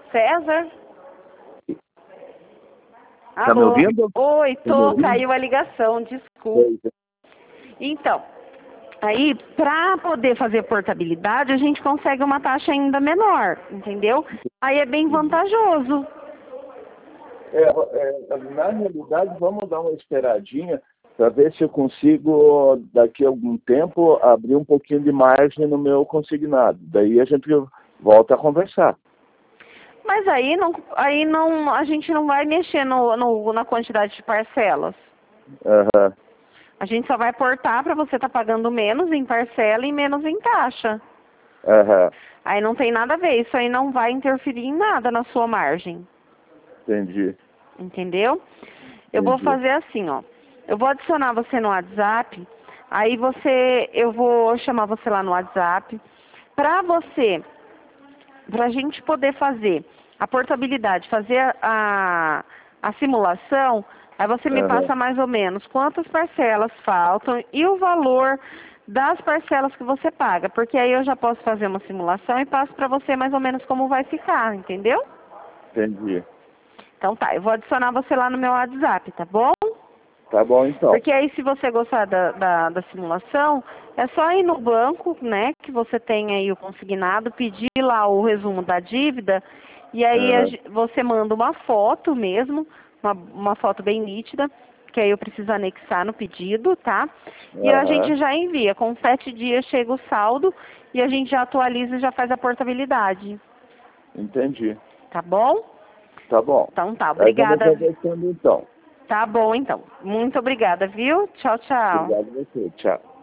César? Tá me ouvindo? Oi, Tá me ouvindo? caiu a ligação, desculpa. Então, aí, para poder fazer portabilidade, a gente consegue uma taxa ainda menor, entendeu? Aí é bem vantajoso. Na realidade, vamos dar uma esperadinha para ver se eu consigo, daqui a algum tempo, abrir um pouquinho de margem no meu consignado. Daí a gente volta a conversar. Mas aí não, a gente não vai mexer na quantidade de parcelas. Aham. A gente só vai portar para você estar pagando menos em parcela e menos em taxa. Aham. Aí não tem nada a ver, isso aí não vai interferir em nada na sua margem. Entendi. Entendeu? Eu vou fazer assim, ó. Eu vou adicionar você no WhatsApp, aí eu vou chamar você lá no WhatsApp, pra gente poder fazer a portabilidade, fazer a simulação, aí você me passa mais ou menos quantas parcelas faltam e o valor das parcelas que você paga, porque aí eu já posso fazer uma simulação e passo pra você mais ou menos como vai ficar, entendeu? Entendi. Então tá, eu vou adicionar você lá no meu WhatsApp, tá bom? Tá bom, então. Porque aí se você gostar da simulação, é só ir no banco, né, que você tem aí o consignado, pedir lá o resumo da dívida, e aí você manda uma foto mesmo, uma foto bem nítida, que aí eu preciso anexar no pedido, tá? E a gente já envia, com 7 dias chega o saldo, e a gente já atualiza e já faz a portabilidade. Entendi. Tá bom? Tá bom. Então tá, Aí vamos obrigada. conversando, então. Tá bom, então. Muito obrigada, viu? Tchau, tchau. Obrigado a você. Tchau.